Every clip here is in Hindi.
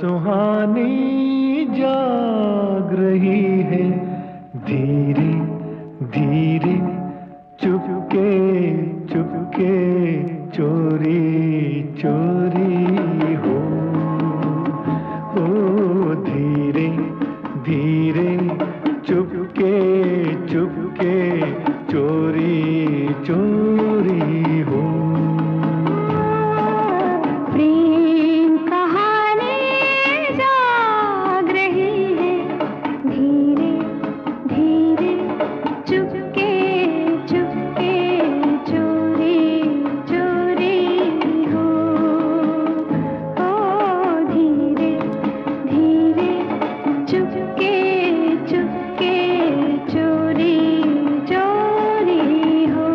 सुहानी जाग रही है, धीरे धीरे चुपके चुपके चोरी चोरी हो, धीरे धीरे चुपके चुपके चोरी चोरी हो। प्रेम कहानी जाग रही है, धीरे धीरे चुपके चुपके चोरी चोरी हो, धीरे धीरे चुपके चुपके चोरी चोरी हो।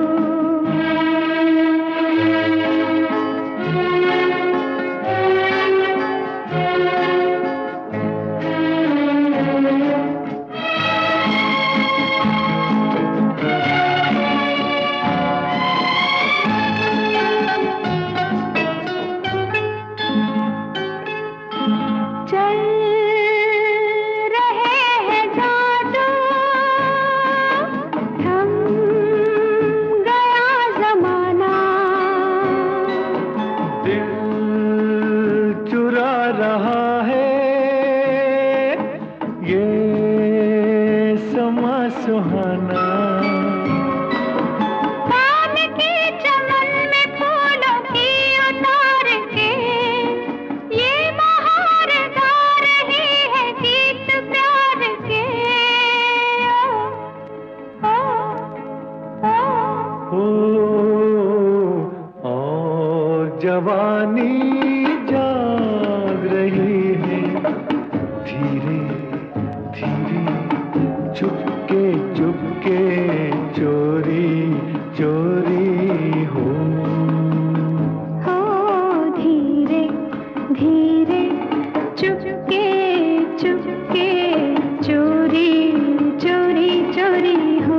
चल रहे हैं जादू, थम गया जमाना, दिल चुरा रहा है ये समा सुहाना। पान की चमन में फूलों की उतार के ये बहार गा रही है गीत प्यार के। ओ, और जवानी जाग रही है, धीरे धीरे चुपके चुपके चोरी चोरी हो, धीरे धीरे चुपके चुपके चोरी चोरी चोरी हो।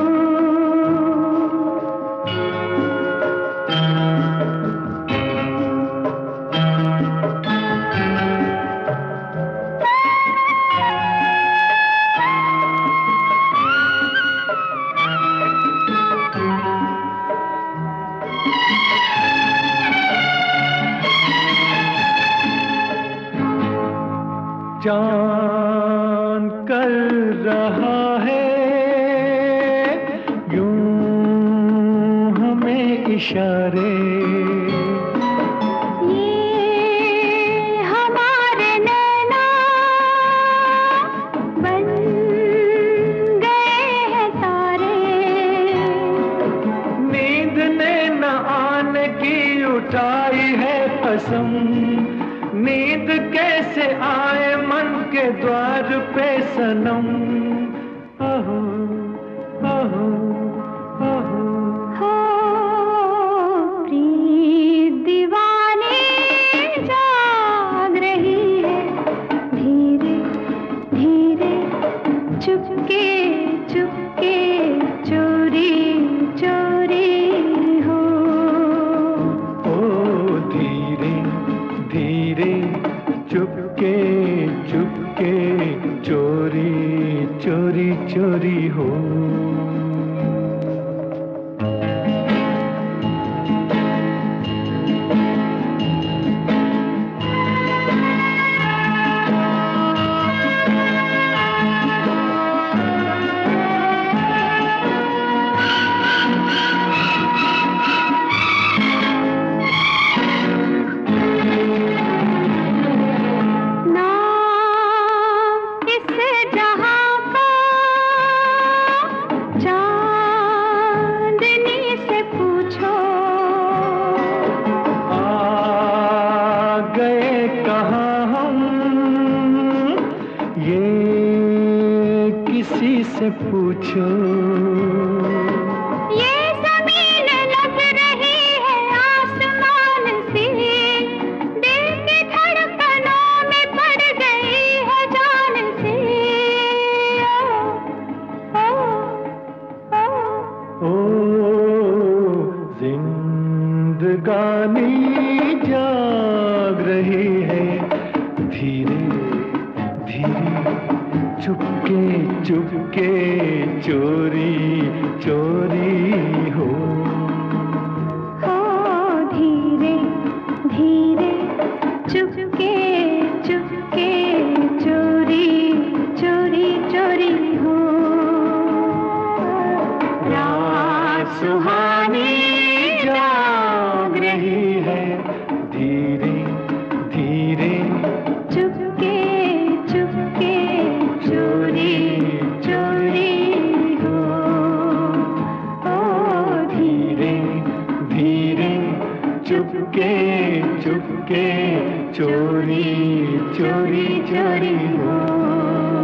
चांद कर रहा है यूं हमें इशारे, ये हमारे नैना बन गए हैं तारे, नींद ने न आने की उठाई है कसम, नींद कैसे आए मन के द्वार पे सनम। आहो आहो आहो, प्रीत दीवानी जाग रही है, धीरे धीरे चुपके चुपके चोरी चोरी हो, धीरे धीरे चुपके चुपके चोरी चोरी चोरी हो। किसी से पूछो, ये ज़मीन लग रही है आसमान सी, दिल की धड़कनों में पड़ गई है जान सी। जिंदगानी जाग रही है, है धीरे धीरे चुपके चुपके चोरी चोरी हो। ओ धीरे धीरे चुपके चुपके चोरी चोरी चोरी हो।